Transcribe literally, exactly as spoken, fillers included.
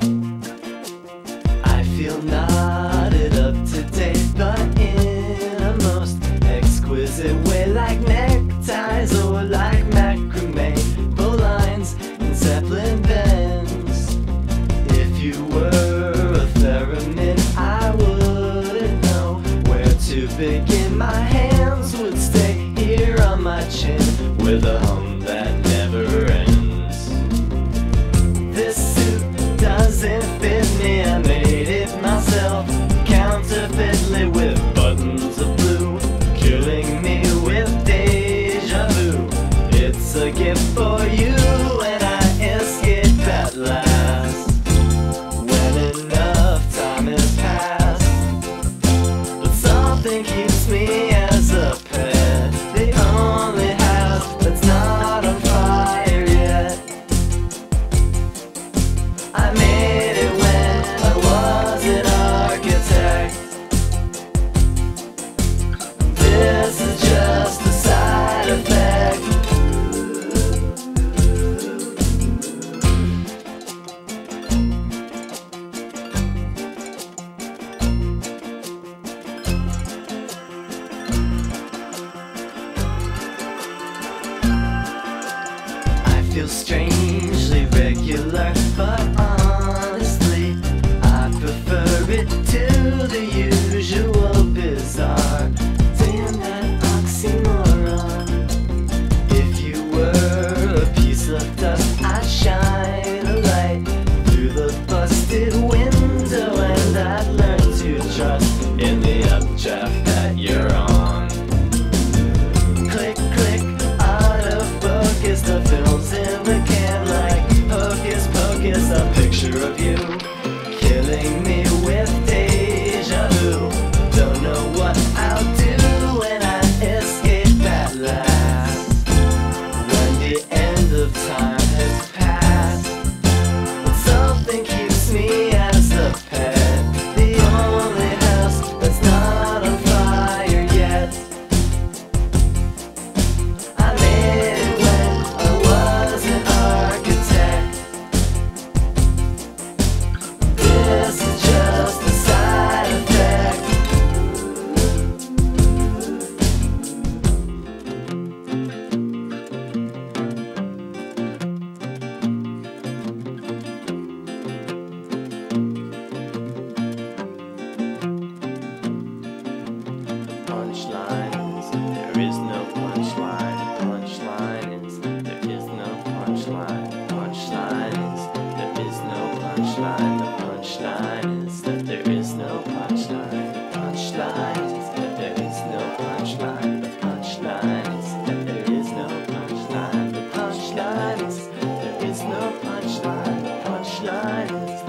I feel knotted up to date, but in a most exquisite way, like neckties or like macrame, bowlines and zeppelin bends. If you were a theremin, I wouldn't know where to begin. My hands would stay here on my chin with a hum that never ends. This suit doesn't fit me, I made it myself, counterfeitly with buttons of blue, killing me with deja vu. It's a gift for you and I escape at last, when enough time has passed. But something keeps me as a pet, the only house that's not on fire yet. I made it when I was an architect. This is just a side effect. I feel strangely regular, but honestly, I prefer it to the usual bizarre. Damn that oxymoron. If you were a piece of dust, I'd shine a light through the busted window, and I'd learn to trust in the updraft that you're on. Click, click, autofocus, the film's in the can like hocus pocus, a picture of you killing me with deja vu. Don't know what I'll do when I escape at last, when the end of time has passed. But something keeps me as a pet, the only house that's not on fire yet. I made it when I was an architect. This is just a side effect. Punchlines, there is no punchline. Punchline is, there is no punchline. Punchline is, there is no punchline. The punchline is that there is no punchline. The punchline is that there is no punchline. The punchline is that there is no punchline. The punchline is there is no punchline. The punchline is